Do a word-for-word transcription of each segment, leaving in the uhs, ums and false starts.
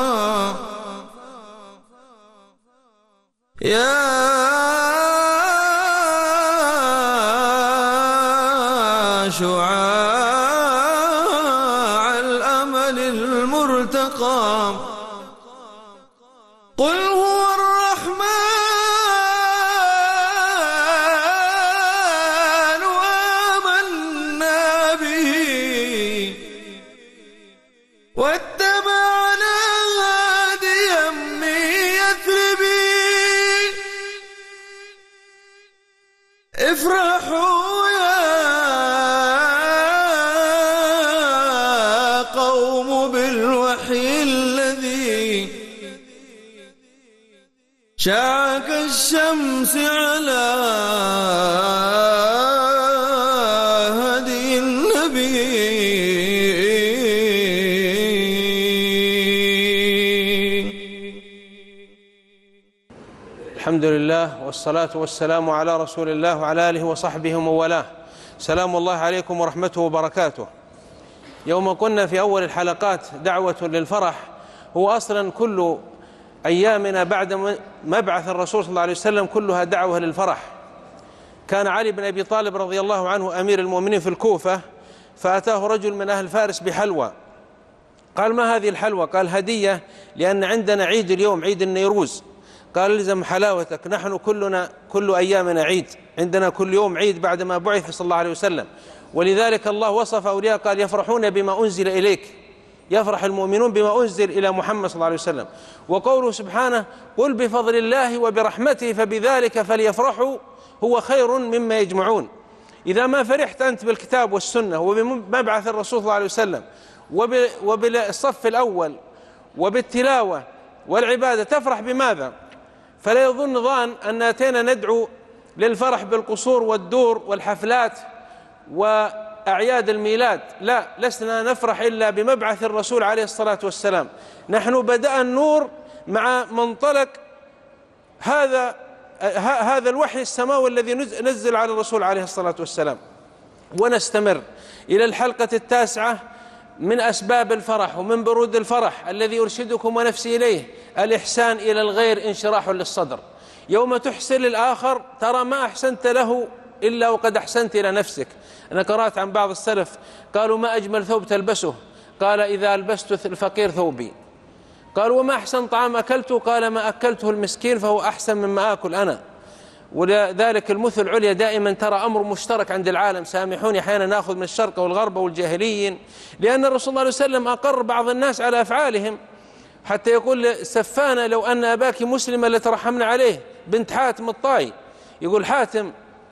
يا شعاع الأمل المرتقى قل هو الرحمن وآمنا به واتبعنا هاديا من يثربي افرحوا يا قوم بالوحي الذي شاع كالشمس على هدي النبي. الحمد لله والصلاة والسلام على رسول الله وعلى آله وصحبه ومن والاه. سلام الله عليكم ورحمته وبركاته. يوم قلنا في أول الحلقات دعوة للفرح، هو أصلا كل أيامنا بعد مبعث الرسول صلى الله عليه وسلم كلها دعوة للفرح. كان علي بن أبي طالب رضي الله عنه أمير المؤمنين في الكوفة، فأتاه رجل من أهل فارس بحلوى، قال ما هذه الحلوى؟ قال هدية لأن عندنا عيد اليوم، عيد النيروز. قال الزم حلاوتك، نحن كلنا كل أيامنا عيد، عندنا كل يوم عيد بعدما بعث صلى الله عليه وسلم. ولذلك الله وصف أولياء قال يفرحون بما أنزل إليك، يفرح المؤمنون بما أنزل إلى محمد صلى الله عليه وسلم. وقوله سبحانه قل بفضل الله وبرحمته فبذلك فليفرحوا هو خير مما يجمعون. إذا ما فرحت أنت بالكتاب والسنة وبمبعث الرسول صلى الله عليه وسلم وبالصف الأول وبالتلاوة والعبادة، تفرح بماذا؟ فلا يظن ظان أن أتينا ندعو للفرح بالقصور والدور والحفلات وأعياد الميلاد، لا، لسنا نفرح إلا بمبعث الرسول عليه الصلاة والسلام. نحن بدأ النور مع منطلق هذا هذا الوحي السماوي الذي نزل على الرسول عليه الصلاة والسلام، ونستمر إلى الحلقة التاسعة من أسباب الفرح ومن برود الفرح الذي أرشدكم ونفسي إليه: الإحسان إلى الغير انشراح للصدر. يوم تحسن للآخر ترى ما أحسنت له إلا وقد أحسنت إلى نفسك. أنا قرأت عن بعض السلف قالوا ما أجمل ثوب تلبسه؟ قال إذا ألبست الفقير ثوبي. قال وما أحسن طعام أكلته؟ قال ما أكلته المسكين فهو أحسن مما آكل أنا. ولذلك المثل العليا دائما ترى أمر مشترك عند العالم. سامحوني أحيانا نأخذ من الشرق والغرب والجاهليين، لأن الرسول صلى الله عليه وسلم أقر بعض الناس على أفعالهم، حتى يقول سفانة لو أن أباك مسلما لترحمنا عليه، بنت حاتم الطائي. يقول حاتم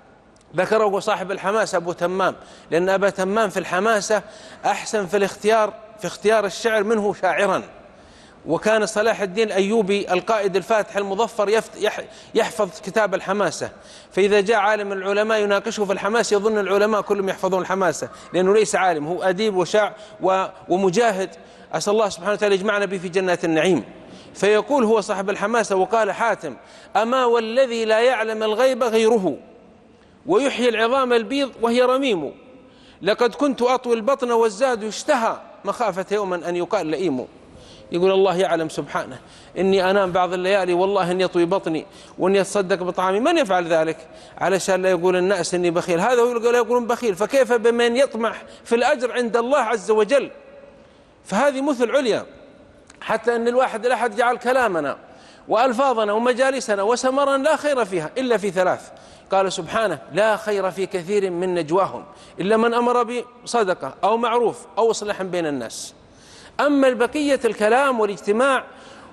ذكره صاحب الحماسة أبو تمام، لأن أبا تمام في الحماسة أحسن في الاختيار في اختيار الشعر منه شاعرا. وكان صلاح الدين الأيوبي القائد الفاتح المظفر يحفظ كتاب الحماسة، فإذا جاء عالم العلماء يناقشه في الحماسة يظن العلماء كلهم يحفظون الحماسة، لأنه ليس عالم، هو أديب وشاعر ومجاهد. أسأل الله سبحانه وتعالى يجمعنا به في جنات النعيم. فيقول هو صاحب الحماسة: وقال حاتم أما والذي لا يعلم الغيب غيره ويحيي العظام البيض وهي رميم، لقد كنت أطوي البطن والزاد يشتهى مخافة يوما أن يقال لئيم. يقول الله يعلم سبحانه إني أنام بعض الليالي والله إني يطوي بطني وإني أتصدق بطعامي. من يفعل ذلك علشان لا يقول الناس إني بخيل؟ هذا هو لا يقولون بخيل، فكيف بمن يطمح في الأجر عند الله عز وجل؟ فهذه مثل عليا، حتى أن الواحد الأحد جعل كلامنا وألفاظنا ومجالسنا وسمرا لا خير فيها إلا في ثلاث. قال سبحانه: لا خير في كثير من نجواهم إلا من أمر بصدقة أو معروف أو إصلاح بين الناس. أما البقية الكلام والاجتماع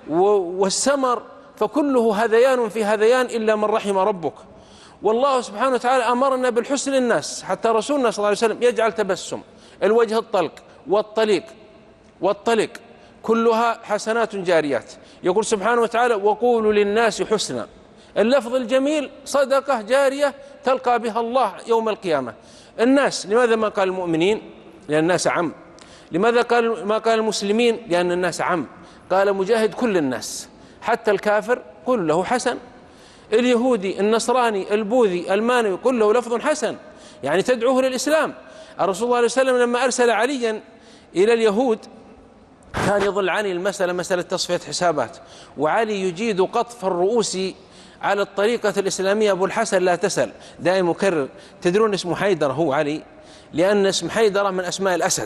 والسمر فكله هذيان في هذيان إلا من رحم ربك. والله سبحانه وتعالى أمرنا بالحسن للناس، حتى رسولنا صلى الله عليه وسلم يجعل تبسم الوجه الطلق والطليق والطلق كلها حسنات جاريات. يقول سبحانه وتعالى: وقولوا للناس حسنا. اللفظ الجميل صدقة جارية تلقى بها الله يوم القيامة. الناس لماذا ما قال المؤمنين؟ لأن الناس عم. لماذا قال ما قال المسلمين؟ لأن الناس عم. قال مجاهد: كل الناس حتى الكافر قل له حسن. اليهودي النصراني البوذي المانوي قل له لفظ حسن، يعني تدعوه للإسلام. الرسول صلى الله عليه وسلم لما أرسل عليا إلى اليهود كان يظل علي المسألة مسألة تصفية حسابات، وعلي يجيد قطف الرؤوس على الطريقة الإسلامية. أبو الحسن لا تسأل، دائما مكرر. تدرون اسمه حيدر هو علي، لأن اسم حيدرة من أسماء الأسد،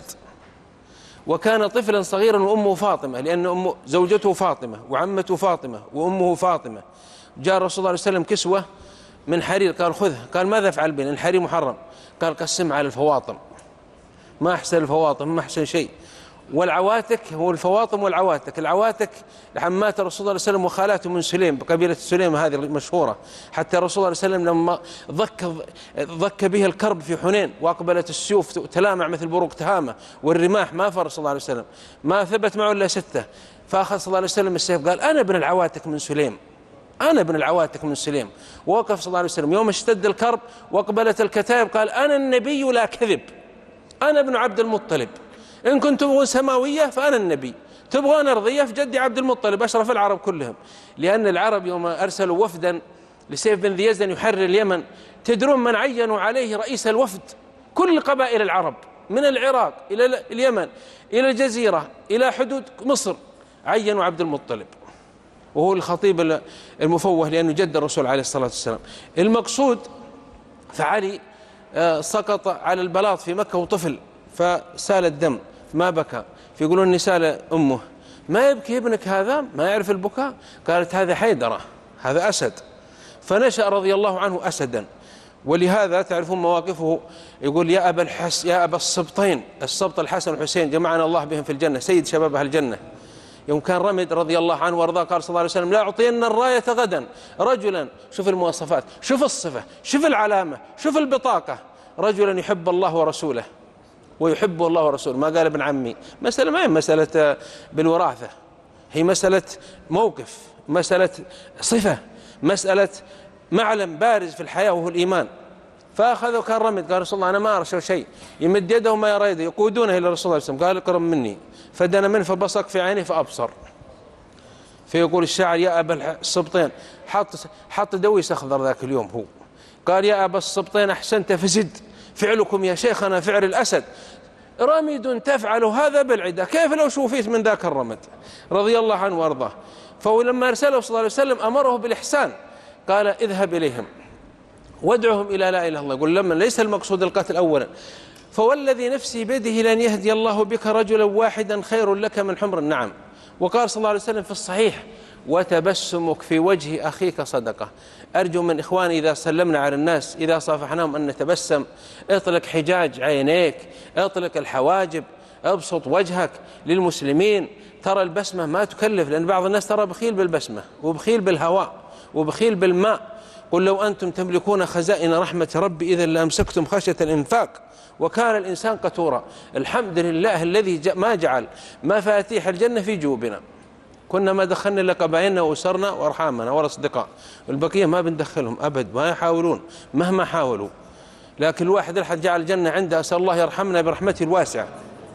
وكان طفلا صغيرا وأمه فاطمة، لأن أمه زوجته فاطمة وعمته فاطمة وأمه فاطمة. جاء الرسول صلى الله عليه وسلم كسوة من حرير، قال خذها، قال ماذا أفعل بها؟ الحرير محرم. قال قسمها على الفواطم، ما أحسن الفواطم، ما أحسن شيء. والعواتك هو الفواطم والعواتك. العواتك عمات الرسول صلى الله عليه وسلم وخالاته من سليم، بقبيلة سليم هذه المشهورة. حتى الرسول صلى الله عليه وسلم لما ضك ضك به الكرب في حنين وأقبلت السيوف تلامع مثل بروق تهامة والرماح، ما فر صلى الله عليه وسلم، ما ثبت معه إلا ستة. فأخذ صلى الله عليه وسلم السيف، قال أنا ابن العواتك من سليم، أنا ابن العواتك من سليم. ووقف صلى الله عليه وسلم يوم اشتد الكرب وأقبلت الكتائب، قال أنا النبي لا كذب، أنا ابن عبد المطلب، إن كنتم تبغون سماوية فأنا النبي، تبغون أرضية فجدي عبد المطلب أشرف العرب كلهم. لأن العرب يوم أرسلوا وفدا لسيف بن ذي يزن يحرر اليمن، تدرون من عينوا عليه رئيس الوفد؟ كل قبائل العرب من العراق إلى اليمن إلى الجزيرة إلى حدود مصر، عينوا عبد المطلب، وهو الخطيب المفوه لأنه جد الرسول عليه الصلاة والسلام. المقصود فعلي سقط على البلاط في مكة وطفل، فسال الدم، ما بكى. فيقولون نسال أمه ما يبكي ابنك هذا؟ ما يعرف البكاء؟ قالت هذا حيدرة، هذا أسد. فنشأ رضي الله عنه أسدا. ولهذا تعرفون مواقفه، يقول يا أبا الحس يا أبا السبطين، السبط الحسن والحسين جمعنا الله بهم في الجنة، سيد شباب أهل الجنة. يوم كان رمد رضي الله عنه وارضاه قال صلى الله عليه وسلم لا أعطين الراية غدا رجلا، شوف المواصفات، شوف الصفة، شوف العلامة، شوف البطاقة، رجلا يحب الله ورسوله ويحبه الله ورسوله. ما قال ابن عمي، مسألة ما هي مسألة بالوراثة، هي مسألة موقف، مسألة صفة، مسألة معلم بارز في الحياة وهو الإيمان. فأخذوا كان رمد، قال رسول الله أنا ما أرى شيء، يمد يده ما يرى يده، يقودونه إلى رسول الله صلى الله عليه وسلم، قال اقرب مني، فدنا منه فبصق في عينه فأبصر. فيقول الشاعر يا أبا السبطين، حط حط دويس أخضر ذاك اليوم هو، قال يا أبا السبطين أحسنت فزد، فعلكم يا شيخنا فعل الأسد، رمد تفعل هذا بالعدة، كيف لو شوفيت من ذاك الرمد؟ رضي الله عنه وارضاه. فلما أرسله صلى الله عليه وسلم أمره بالإحسان، قال اذهب إليهم وادعهم إلى لا إله إلا الله. يقول لما ليس المقصود القتل أولا، فوالذي نفسي بيده لن يهدي الله بك رجلا واحدا خير لك من حمر النعم. وقال صلى الله عليه وسلم في الصحيح وتبسمك في وجه أخيك صدقة. أرجو من إخواني إذا سلمنا على الناس إذا صافحناهم أن نتبسم، اطلق حجاج عينيك، اطلق الحواجب، ابسط وجهك للمسلمين. ترى البسمة ما تكلف، لأن بعض الناس ترى بخيل بالبسمة وبخيل بالهواء وبخيل بالماء. قل لو أنتم تملكون خزائن رحمة ربي إذا لأمسكتم خشية الإنفاق وكان الإنسان قتورا. الحمد لله الذي ما جعل مفاتيح الجنة في جوبنا، كنا ما دخلنا إلا قبائلنا وأسرنا وأرحامنا والأصدقاء، البقية ما بندخلهم أبد، ما يحاولون مهما حاولوا. لكن الواحد الحد جعل الجنة عنده، أسأل الله يرحمنا برحمته الواسعة.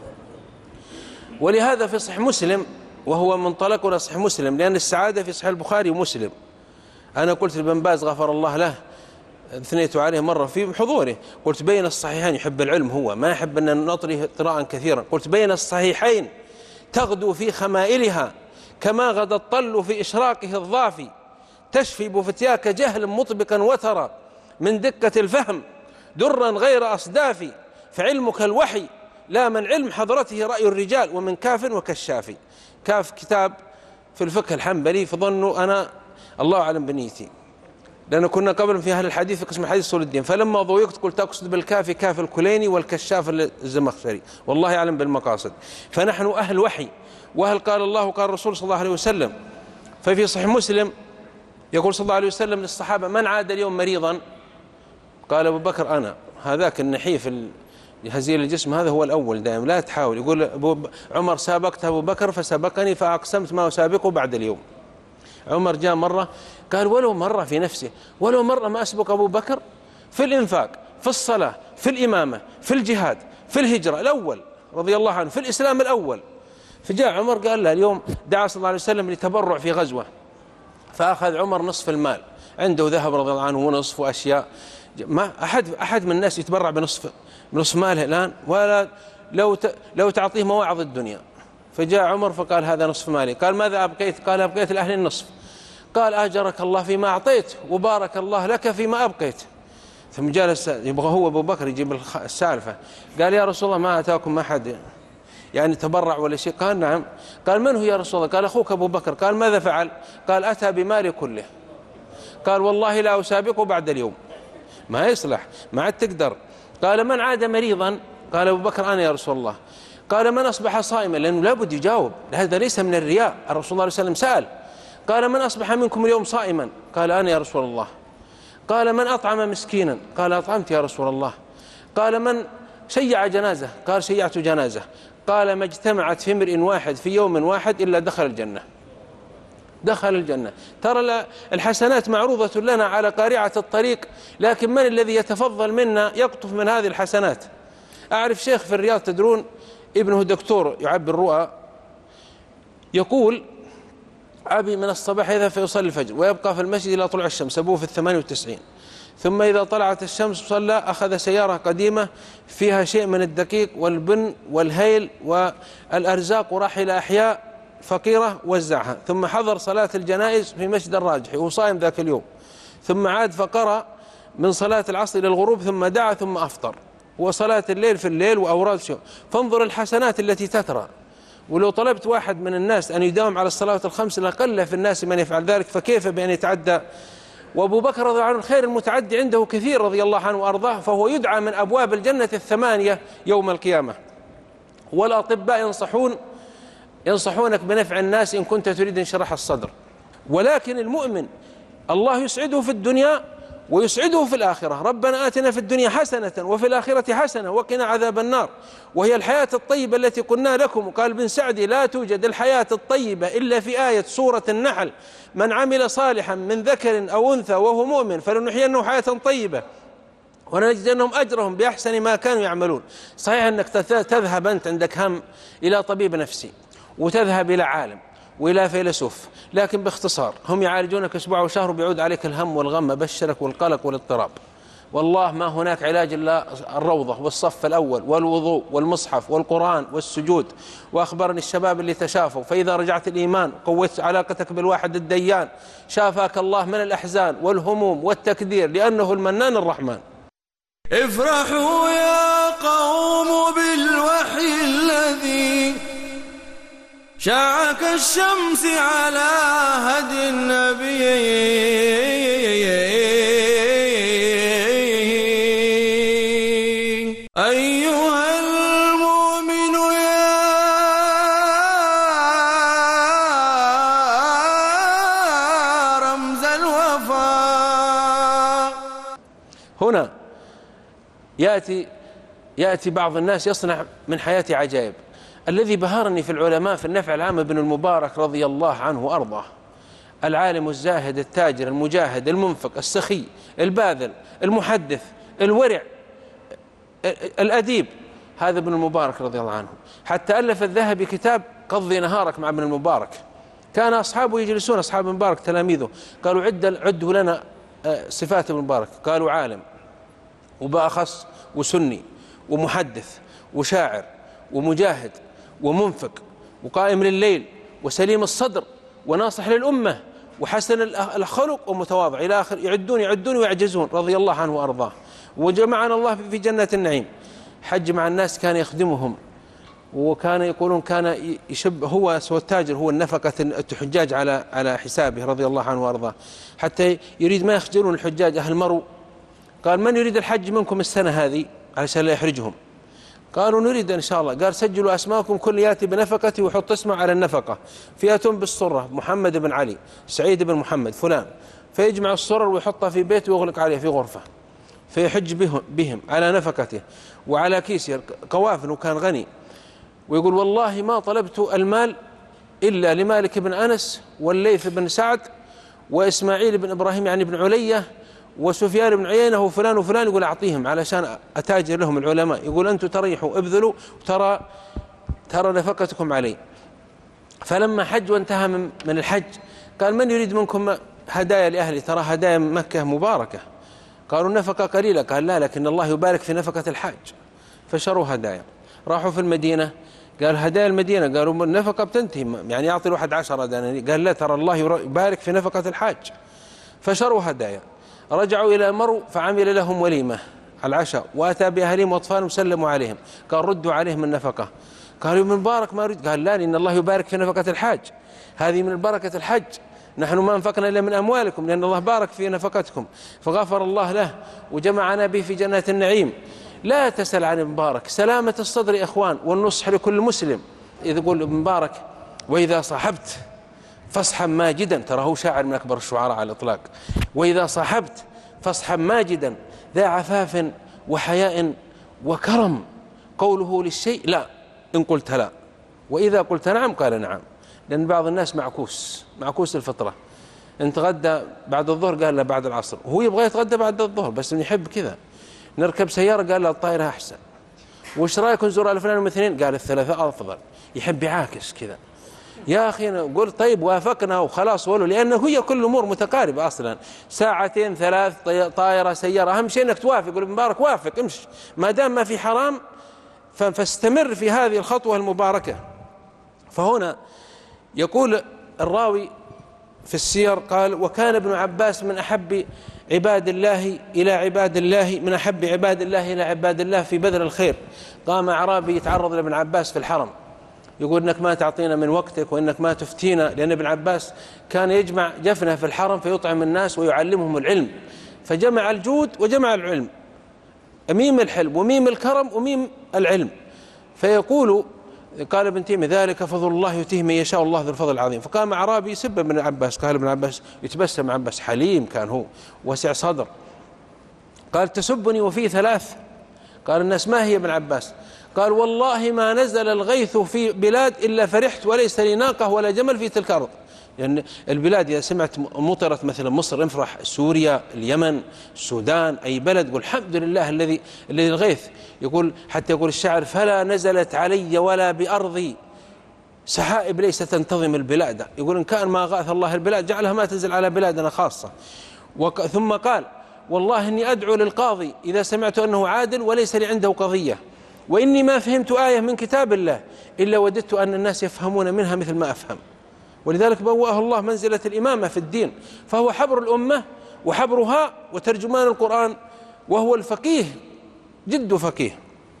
ولهذا في صحيح مسلم، وهو منطلقنا صحيح مسلم، لأن السعادة في صحيح البخاري ومسلم. أنا قلت لابن باز غفر الله له، اثنيت عليه مرة في حضوره، قلت بين الصحيحين، يحب العلم هو ما يحب أن نطري طراء كثيرا، قلت بين الصحيحين تغدو في خمائلها كما غدا الطل في إشراقه الضافي، تشفي بفتياك جهل مطبقا وترى من دقة الفهم درا غير أصدافي، فعلمك الوحي لا من علم حضرته رأي الرجال ومن كاف وكشافي. كاف كتاب في الفقه الحنبلي، فظنوا أنا الله أعلم بنيتي، لأن كنا قبل في أهل الحديث في قسم الحديث أصول الدين، فلما ضويقت قلت أقصد بالكاف كاف الكليني والكشاف الزمخشري، والله أعلم بالمقاصد. فنحن أهل وحي وأهل قال الله وقال الرسول صلى الله عليه وسلم. ففي صحيح مسلم يقول صلى الله عليه وسلم للصحابة من عاد اليوم مريضا؟ قال أبو بكر أنا. هذاك النحيف هزيل الجسم هذا هو الأول دائما، لا تحاول. يقول أبو عمر سابقت أبو بكر فسبقني فأقسمت ما أسابقه بعد اليوم. عمر جاء مرة قال ولو مرة في نفسه، ولو مرة ما أسبق أبو بكر في الإنفاق، في الصلاة، في الإمامة، في الجهاد، في الهجرة الأول رضي الله عنه، في الإسلام الأول. فجاء عمر قال له اليوم دعا صلى الله عليه وسلم لتبرع في غزوة، فأخذ عمر نصف المال، عنده ذهب رضي الله عنه ونصف وأشياء، ما أحد أحد من الناس يتبرع بنصف بنصف ماله الآن، ولا لو لو تعطيه مواعظ الدنيا فجاء عمر فقال هذا نصف مالي. قال ماذا أبقيت؟ قال أبقيت لأهل النصف. قال أجرك الله فيما أعطيت وبارك الله لك فيما أبقيت. ثم جلس يبغى هو أبو بكر يجيب السالفة. قال يا رسول الله ما أتاكم أحد يعني تبرع ولا شيء؟ قال نعم. قال من هو يا رسول الله؟ قال أخوك أبو بكر. قال ماذا فعل؟ قال أتى بمالي كله. قال والله لا أسابقه بعد اليوم، ما يصلح، ما عاد تقدر. قال من عاد مريضا؟ قال أبو بكر أنا يا رسول الله. قال من أصبح صائما؟ لأنه لابد يجاوب، هذا ليس من الرياء. الرسول صلى الله عليه وسلم سأل قال من أصبح منكم اليوم صائما؟ قال أنا يا رسول الله. قال من أطعم مسكينا؟ قال أطعمت يا رسول الله. قال من شيع جنازة؟ قال شيعت جنازة. قال ما اجتمعت في امرئ واحد في يوم واحد إلا دخل الجنة، دخل الجنة. ترى الحسنات معروضة لنا على قارعة الطريق، لكن من الذي يتفضل منا يقطف من هذه الحسنات؟ أعرف شيخ في الرياض تدرون ابنه دكتور يعبر الرؤى، يقول أبي من الصباح يذهب فيصلي الفجر ويبقى في المسجد إلى طلوع الشمس، أبوه في الثمانية وتسعين، ثم إذا طلعت الشمس صلى، أخذ سيارة قديمة فيها شيء من الدقيق والبن والهيل والأرزاق وراح إلى أحياء فقيرة وزعها، ثم حضر صلاة الجنائز في مسجد الراجحي وهو صائم ذاك اليوم، ثم عاد فقرأ من صلاة العصر إلى الغروب، ثم دعا ثم أفطر، وصلاة الليل في الليل وأوراد شيء. فانظر الحسنات التي تترى. ولو طلبت واحد من الناس أن يداوم على الصلاة الخمس لقل في الناس من يفعل ذلك، فكيف بأن يتعدى؟ وأبو بكر رضي الله عنه الخير المتعدي عنده كثير رضي الله عنه وأرضاه، فهو يدعى من أبواب الجنة الثمانية يوم القيامة. والأطباء ينصحون ينصحونك بنفع الناس إن كنت تريد انشراح الصدر، ولكن المؤمن الله يسعده في الدنيا ويسعده في الآخرة. ربنا آتنا في الدنيا حسنة وفي الآخرة حسنة وقنا عذاب النار، وهي الحياة الطيبة التي قلنا لكم. وقال ابن سعدي لا توجد الحياة الطيبة إلا في آية سورة النحل: من عمل صالحا من ذكر أو أنثى وهو مؤمن فلنحيينه حياة طيبة ولنجزينهم أجرهم بأحسن ما كانوا يعملون. صحيح أنك تذهب أنت عندك هم إلى طبيب نفسي وتذهب إلى عالم وإلى فيلسوف، لكن باختصار هم يعالجونك أسبوع وشهر وبيعود عليك الهم والغم بشرك والقلق والاضطراب. والله ما هناك علاج إلا الروضة والصف الأول والوضوء والمصحف والقرآن والسجود. وأخبرني الشباب اللي تشافوا، فإذا رجعت الإيمان قوت علاقتك بالواحد الديان، شافاك الله من الأحزان والهموم والتكدير، لأنه المنان الرحمن. افرحوا يا قوم بالوحي الذي شاع كالشمس على هدي النبي، أيها المؤمن يا رمز الوفاء. هنا يأتي يأتي بعض الناس يصنع من حياتي عجائب. الذي بهرني في العلماء في النفع العام ابن المبارك رضي الله عنه وأرضاه، العالم الزاهد التاجر المجاهد المنفق السخي الباذل المحدث الورع الأديب، هذا ابن المبارك رضي الله عنه. حتى ألف الذهبي كتاب قضي نهارك مع ابن المبارك. كان أصحابه يجلسون، أصحاب ابن المبارك تلاميذه، قالوا عد عدوا لنا صفات ابن المبارك. قالوا عالم وبأخص وسني ومحدث وشاعر ومجاهد ومنفق وقائم لليل وسليم الصدر وناصح للأمة وحسن الخلق ومتواضع إلى آخر. يعدون يعدون ويعجزون رضي الله عنه وأرضاه. وجمعنا الله في جنة النعيم. حج مع الناس كان يخدمهم، وكان يقولون كان يشب هو سوى التاجر هو النفقة الحجاج على على حسابه رضي الله عنه وأرضاه، حتى يريد ما يخجلون الحجاج أهل مرو. قال من يريد الحج منكم السنة هذه علشان لا يحرجهم؟ قالوا نريد إن شاء الله. قال سجلوا أسماءكم كل يأتي بنفقتي ويحط اسمه على النفقة. فئة بالصرة محمد بن علي، سعيد بن محمد فلان، فيجمع الصرر ويحطها في بيته ويغلق عليه في غرفة، فيحج بهم, بهم على نفقته وعلى كيسه قوافل، وكان غني. ويقول والله ما طلبت المال إلا لمالك بن أنس والليث بن سعد وإسماعيل بن إبراهيم يعني بن علية وسفيان بن عيينة وفلان وفلان. يقول أعطيهم علشان أتاجر لهم العلماء. يقول أنتم تريحوا ابذلوا ترى ترى نفقتكم علي. فلما حج وانتهى من, من الحج قال من يريد منكم هدايا لأهلي؟ ترى هدايا مكة مباركة. قالوا النفقة قليلة. قال لا، لكن الله يبارك في نفقة الحاج. فشروا هدايا. راحوا في المدينة قال هدايا المدينة، قالوا النفقة بتنتهي، يعني يعطي الواحد عشرة دنانير. قال لا، ترى الله يبارك في نفقة الحاج. فشروا هدايا، رجعوا إلى مرو فعمل لهم وليمة على العشاء، وأتى بأهلهم وأطفالهم وسلموا عليهم، قال ردوا عليهم النفقة. قالوا من بارك ما أريد. قال لا، إن الله يبارك في نفقة الحاج، هذه من بركة الحج، نحن ما انفقنا إلا من أموالكم لأن الله بارك في نفقتكم. فغفر الله له وجمعنا به في جنات النعيم. لا تسأل عن مبارك، سلامة الصدر يا إخوان، والنصح لكل مسلم. إذا يقول مبارك وإذا صاحبت فاصحب ماجدا، ترى هو شاعر من أكبر الشعراء على الإطلاق. وإذا صاحبت فاصحب ماجدا ذا عفاف وحياء وكرم. قوله للشيء لا، إن قلت لا، وإذا قلت نعم قال نعم. لأن بعض الناس معكوس، معكوس الفطرة. انت غدى بعد الظهر قال له بعد العصر، وهو يبغى يتغدى بعد الظهر بس من يحب كذا. نركب سيارة قال له الطائرة أحسن. وش رأيك نزور على فلان واثنين؟ قال الثلاثة أفضل. يحب يعاكس كذا. يا أخي قل طيب وافقنا وخلاص، ولو لأنه هي كل الأمور متقاربة أصلا، ساعتين ثلاث طائرة سيارة، أهم شيء أنك توافق. يقول مبارك وافق امشي، ما دام ما في حرام فاستمر في هذه الخطوة المباركة. فهنا يقول الراوي في السير قال وكان ابن عباس من أحب عباد الله إلى عباد الله، من أحب عباد الله إلى عباد الله في بذل الخير. قام أعرابي يتعرض لابن عباس في الحرم، يقول إنك ما تعطينا من وقتك وإنك ما تفتينا، لأن ابن عباس كان يجمع جفنه في الحرم فيطعم الناس ويعلمهم العلم، فجمع الجود وجمع العلم، ميم الحلم وميم الكرم وميم العلم. فيقول قال ابن تيمية ذلك فضل الله يؤتيه من يشاء الله ذو الفضل العظيم. فقام أعرابي يسب ابن عباس، قال ابن عباس يتبسم ابن عباس حليم كان هو وسع صدر، قال تسبني وفي ثلاث؟ قال الناس ما هي ابن عباس؟ قال والله ما نزل الغيث في بلاد إلا فرحت وليس لي ناقة ولا جمل في تلك الأرض. لأن يعني البلاد إذا سمعت مطرت مثلا مصر انفرح، سوريا، اليمن، السودان، أي بلد يقول الحمد لله الذي الذي الغيث. يقول حتى يقول الشاعر فلا نزلت علي ولا بأرضي سحائب ليس تنتظم البلاد. يقول إن كان ما غاث الله البلاد جعلها ما تنزل على بلادنا خاصة. وك ثم قال والله إني أدعو للقاضي إذا سمعت أنه عادل وليس لي عنده قضية، وإني ما فهمت آية من كتاب الله إلا وددت أن الناس يفهمون منها مثل ما أفهم. ولذلك بوأه الله منزلة الإمامة في الدين، فهو حبر الأمة وحبرها وترجمان القرآن، وهو الفقيه جد فقيه.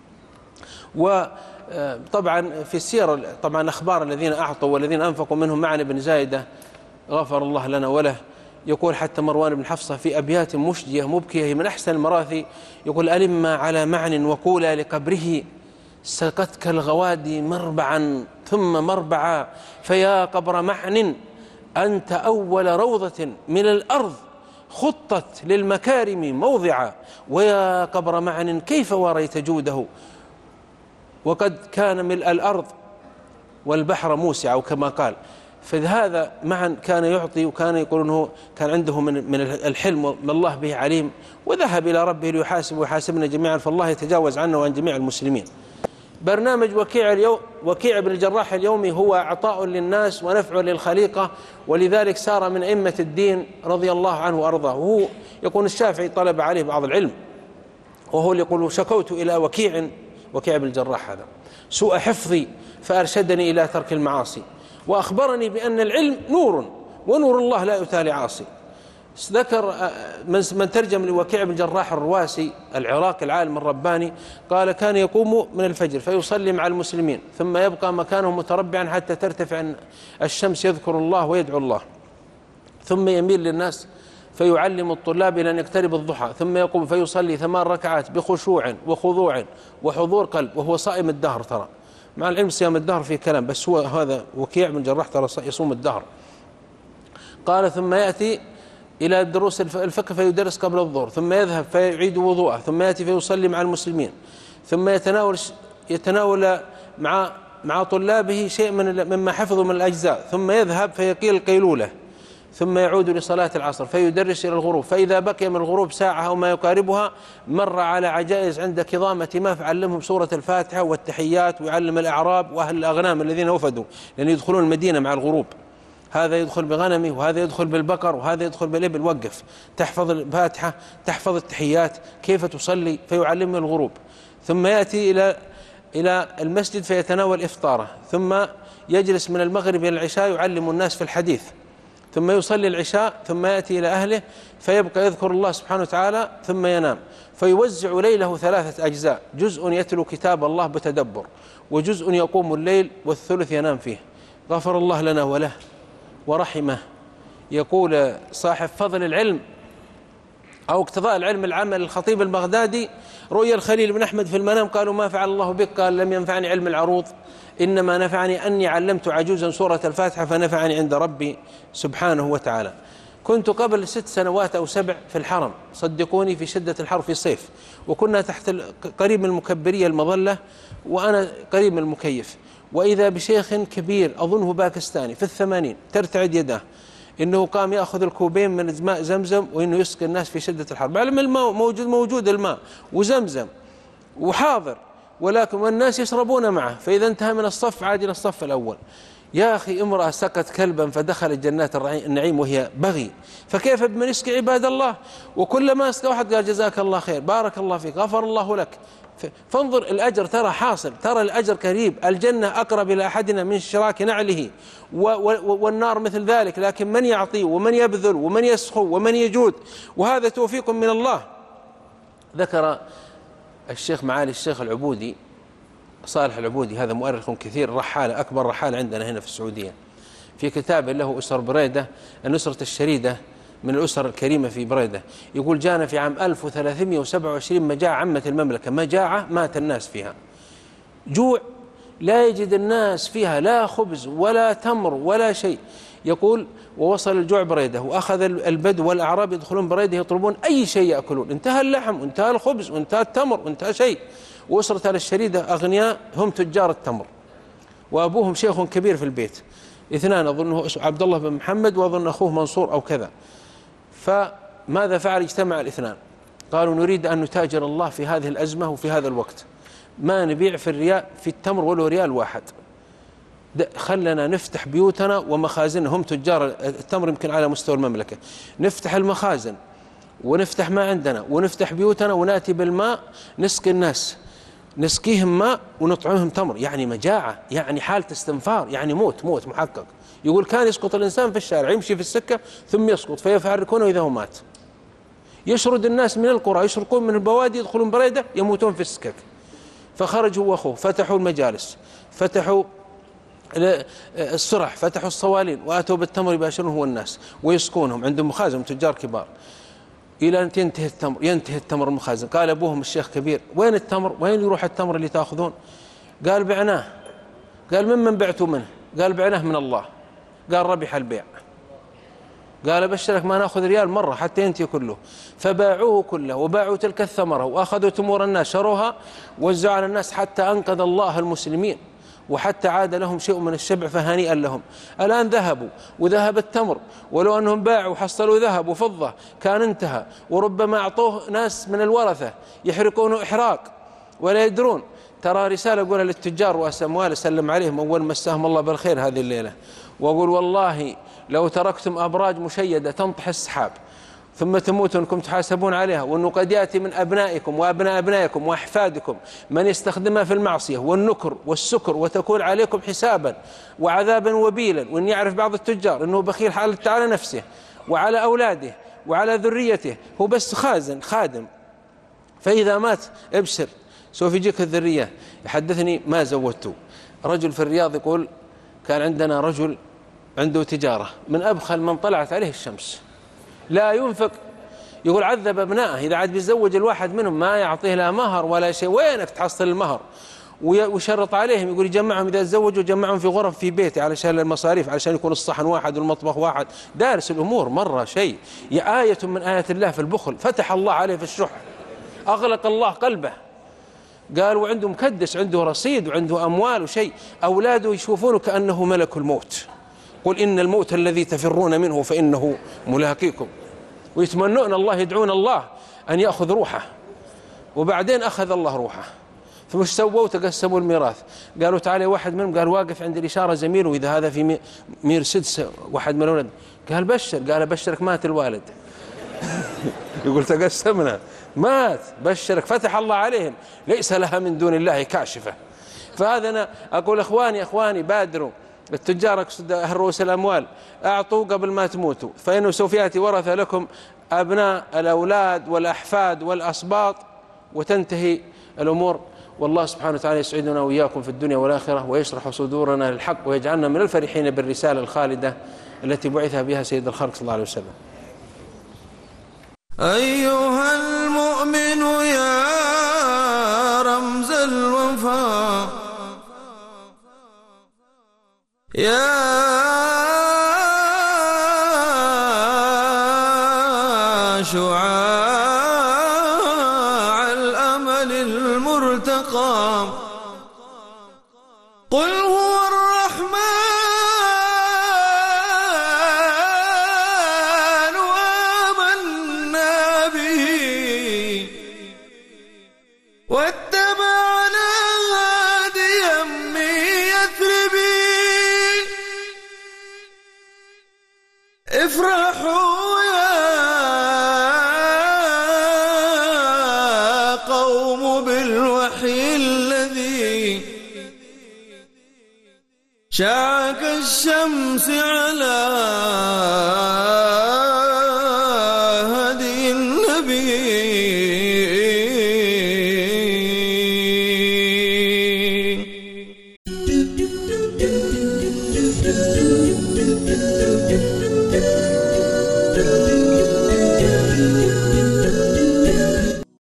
وطبعا في السير طبعا أخبار الذين أعطوا والذين أنفقوا منهم معن بن زايدة غفر الله لنا وله. يقول حتى مروان بن حفصة في أبيات مشجية مبكية من أحسن المراثي، يقول ألما على معن وقولا لقبره سقتك الغوادي مربعا ثم مربعا، فيا قبر معن أنت أول روضة من الأرض خطت للمكارم موضعا، ويا قبر معن كيف وريت جوده وقد كان ملء الأرض والبحر موسع كما قال. فهذا معا كان يعطي، وكان يقول أنه كان عنده من من الحلم وما الله به عليم، وذهب إلى ربه ليحاسب ويحاسبنا جميعا، فالله يتجاوز عنا وعن جميع المسلمين. برنامج وكيع اليوم وكيع بن الجراح اليومي هو عطاء للناس ونفع للخليقة، ولذلك سار من أئمة الدين رضي الله عنه وأرضاه. وهو يقول الشافعي طلب عليه بعض العلم، وهو يقول شكوت إلى وكيع وكيع بن الجراح هذا سوء حفظي فأرشدني إلى ترك المعاصي، وأخبرني بأن العلم نور ونور الله لا يتالي عاصي. ذكر من ترجم لوكيع بن الجراح الرواسي العراقي العالم الرباني، قال كان يقوم من الفجر فيصلي مع المسلمين ثم يبقى مكانه متربعا حتى ترتفع الشمس يذكر الله ويدعو الله، ثم يميل للناس فيعلم الطلاب إلى أن يقترب الضحى، ثم يقوم فيصلي ثمان ركعات بخشوع وخضوع وحضور قلب وهو صائم الدهر. ترى مع العلم صيام الدهر فيه كلام، بس هو هذا وكيع بن الجراح ترى يصوم الدهر. قال ثم يأتي إلى دروس الفقه فيدرس قبل الظهر، ثم يذهب فيعيد وضوءه، ثم يأتي فيصلي مع المسلمين، ثم يتناول يتناول مع مع طلابه شيء من مما حفظوا من الأجزاء، ثم يذهب فيقيل القيلولة، ثم يعود لصلاة العصر فيدرس إلى الغروب، فإذا بقي من الغروب ساعة أو ما يقاربها مر على عجائز عند كظامة ما فعلمهم سورة الفاتحة والتحيات، ويعلم الأعراب وأهل الأغنام الذين وفدوا لأن يدخلون المدينة مع الغروب، هذا يدخل بغنمه وهذا يدخل بالبقر وهذا يدخل بالإبل، وقف تحفظ الفاتحة تحفظ التحيات كيف تصلي، فيعلمه الغروب. ثم يأتي إلى إلى المسجد فيتناول إفطاره، ثم يجلس من المغرب إلى العشاء يعلم الناس في الحديث، ثم يصلي العشاء ثم يأتي إلى أهله فيبقى يذكر الله سبحانه وتعالى ثم ينام، فيوزع ليله ثلاثة أجزاء: جزء يتلو كتاب الله بتدبر، وجزء يقوم الليل، والثلث ينام فيه. غفر الله لنا وله ورحمه. يقول صاحب فضل العلم أو اقتضاء العلم العمل الخطيب البغدادي: رؤيا الخليل بن أحمد في المنام، قالوا ما فعل الله بك؟ قال: لم ينفعني علم العروض، إنما نفعني أني علمت عجوزا سورة الفاتحة فنفعني عند ربي سبحانه وتعالى. كنت قبل ست سنوات أو سبع في الحرم، صدقوني، في شدة الحر في الصيف، وكنا تحت قريب من المكبرية المظلة وأنا قريب من المكيف، وإذا بشيخ كبير أظنه باكستاني في الثمانين ترتعد يده، إنه قام يأخذ الكوبين من ماء زمزم وإنه يسقي الناس في شدة الحر، بعلم الماء موجود موجود الماء وزمزم وحاضر، ولكن والناس يشربون معه، فإذا انتهى من الصف عاد إلى الصف الأول. يا أخي، امرأة سقت كلبا فدخلت جنات النعيم وهي بغي، فكيف بمن يسقي عباد الله؟ وكلما اسقى واحد قال: جزاك الله خير، بارك الله فيك، غفر الله لك. فانظر الأجر، ترى حاصل، ترى الأجر قريب، الجنة أقرب إلى أحدنا من شراك نعله، والنار مثل ذلك، لكن من يعطي ومن يبذل ومن يسخو ومن يجود، وهذا توفيق من الله. ذكر الشيخ معالي الشيخ العبودي صالح العبودي، هذا مؤرخ كثير، رحالة، أكبر رحالة عندنا هنا في السعودية، في كتاب له أسر بريدة، النصرة الشريدة من الأسر الكريمة في بريدة، يقول: جانا في عام ألف وثلاثمائة وسبعة وعشرين مجاعة عمت المملكة، مجاعة مات الناس فيها، جوع لا يجد الناس فيها لا خبز ولا تمر ولا شيء. يقول: ووصل الجوع بريدة، وأخذ البدو والأعراب يدخلون بريدة يطلبون أي شيء يأكلون، انتهى اللحم وانتهى الخبز وانتهى التمر وانتهى شيء. وأسرة الشريدة أغنياء هم تجار التمر، وأبوهم شيخ كبير في البيت، اثنان أظنه عبد الله بن محمد وأظن أخوه منصور أو كذا. فماذا فعل؟ اجتمع الاثنان، قالوا: نريد أن نتاجر الله في هذه الأزمة وفي هذا الوقت، ما نبيع في الريال في التمر ولو ريال واحد، خلنا نفتح بيوتنا ومخازن، هم تجار التمر يمكن على مستوى المملكة، نفتح المخازن ونفتح ما عندنا ونفتح بيوتنا ونأتي بالماء نسقي الناس، نسقيهم ماء ونطعمهم تمر. يعني مجاعة، يعني حالة استنفار، يعني موت موت محقق. يقول: كان يسقط الإنسان في الشارع، يمشي في السكة ثم يسقط فيفارقونه إذا هو مات. يشرد الناس من القرى، يشرقون من البوادي، يدخلون بريدة يموتون في السكك. فخرج هو وأخوه، فتحوا المجالس، فتحوا الصرح، فتحوا الصوالين، وآتوا بالتمر يباشرون هو الناس ويسقونهم، عندهم مخازن، تجار كبار، إلى أن تنتهي التمر، ينتهي التمر المخازن. قال أبوهم الشيخ كبير: وين التمر؟ وين يروح التمر اللي تأخذون؟ قال: بعناه. قال: ممن بعتوا منه؟ قال: بعناه من الله. قال: ربح البيع. قال: أبشرك ما نأخذ ريال مرة حتى ينتهي كله. فباعوه كله وباعوا تلك الثمرة وأخذوا تمور الناس، شروها ووزعوا على الناس حتى أنقذ الله المسلمين، وحتى عاد لهم شيء من الشبع، فهنيئا لهم. الآن ذهبوا وذهب التمر، ولو أنهم باعوا وحصلوا ذهب وفضة كان انتهى، وربما أعطوه ناس من الورثة يحرقونه إحراق ولا يدرون. ترى رسالة أقولها للتجار رؤساء أموال، أسلم عليهم أول مساهم الله بالخير هذه الليلة، وأقول: والله لو تركتم أبراج مشيدة تنطح السحاب ثم تموتون أنكم تحاسبون عليها، وأنه قد يأتي من أبنائكم وأبناء أبنائكم وأحفادكم من يستخدمها في المعصية والنكر والسكر، وتكون عليكم حسابا وعذابا وبيلا. وأن يعرف بعض التجار أنه بخيل حالته على نفسه وعلى أولاده وعلى ذريته، هو بس خازن خادم، فإذا مات ابشر سوف يجيك الذرية. يحدثني ما زودته رجل في الرياض، يقول: كان عندنا رجل عنده تجارة، من أبخل من طلعت عليه الشمس، لا ينفق. يقول: عذب ابنائه، إذا عاد بيزوج الواحد منهم ما يعطيه لا مهر ولا شيء، وينك تحصل المهر؟ ويشرط عليهم، يقول: يجمعهم إذا تزوجوا جمعهم في غرف في بيته علشان المصاريف، علشان يكون الصحن واحد والمطبخ واحد، دارس الأمور مرة شيء. آية من آيات الله في البخل، فتح الله عليه في الشح، أغلق الله قلبه. قال: وعنده مكدس، عنده رصيد وعنده أموال وشيء، أولاده يشوفونه كأنه ملك الموت، قل إن الموت الذي تفرون منه فإنه ملاقيكم، ويتمنون الله، يدعون الله أن يأخذ روحه، وبعدين أخذ الله روحه. فمش سووا؟ تقسموا الميراث. قالوا: تعالى واحد منهم، قال: واقف عند الإشارة زميله، وإذا هذا في ميرسيدس واحد من الولد. قال: بشر. قال: بشرك مات الوالد. يقول: تقسمنا، مات، بشرك، فتح الله عليهم، ليس لها من دون الله كاشفة. فهذا أنا أقول إخواني إخواني بادروا، التجار أقصد أهل رؤوس الأموال، أعطوا قبل ما تموتوا، فإنه سوف يأتي ورثة لكم أبناء الأولاد والأحفاد والأصباط وتنتهي الأمور. والله سبحانه وتعالى يسعدنا وإياكم في الدنيا والآخرة، ويشرح صدورنا للحق، ويجعلنا من الفرحين بالرسالة الخالدة التي بعث بها سيد الخلق صلى الله عليه وسلم. أيها المؤمن يا رمز الوفاء، يا شعاع الأمل المرتقى، قل هو الرحمن وآمنا به واتبعنا هاديا من يثرب، افرحوا يا قوم بالوحي الذي شاع كالشمس على